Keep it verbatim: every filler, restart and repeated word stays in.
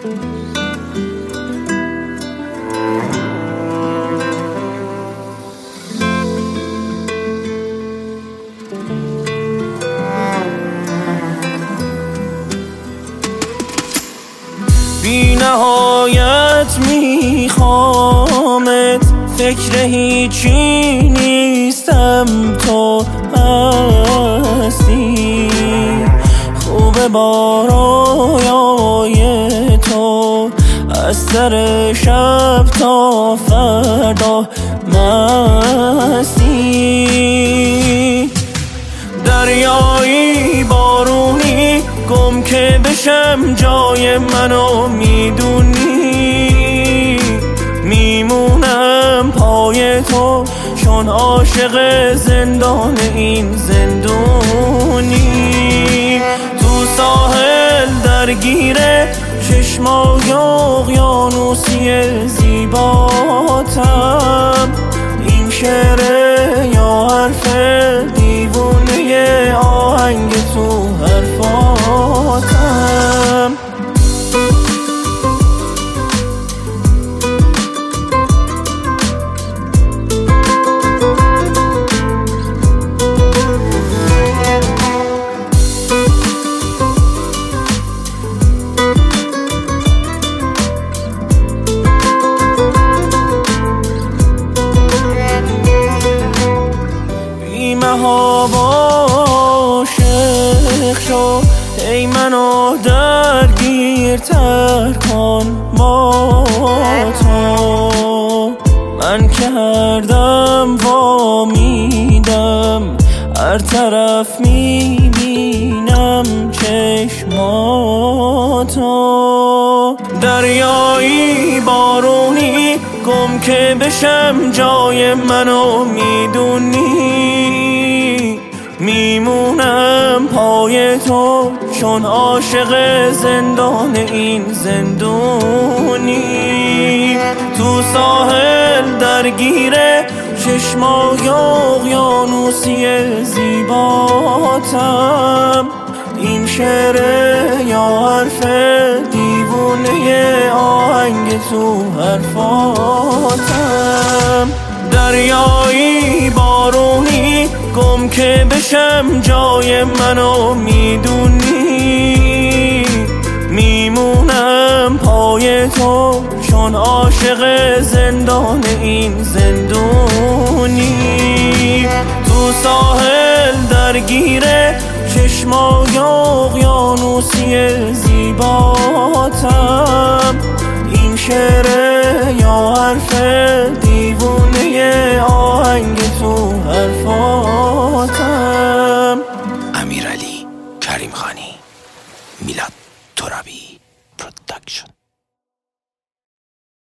بی نهایت میخوامت، فکر هیچی نیستم، تو هستی. خوبه با رویای تو از سر شب تا فردا مستی. دریایی بارونی گم که بشم جای منو میدونی، میمونم پای تو چون عاشق زندان این زندونی. تو ساحل درگیره چشمای اقیانوسی زیباتم، این شعره یا حرف دیوونه آهنگ تو حرفاتم. عاشق شو ای منو درگیرتر کن با تو، من که هر دم وا میدم هر طرف میبینم چشماتو. دریایی بارونی گم که بشم جای منو میدونی، میمونم پای تو چون عاشق زندان این زندونی. تو ساحل درگیره چشمای اقیانوسی زیباتم، این شعره یا حرف دیوونه آهنگ تو حرفاتم. دریایی بارونی گم که بشم جای منو میدونی، میمونم پای تو چون عاشق زندان این زندونی. تو ساحل درگیره چشمای اقیانوسی زیباتم، این شعره یا حرف دیوونه آهنگ تو حرفاتم. امیرعلی کریمخانی، میلاد ترابی پروداکشن.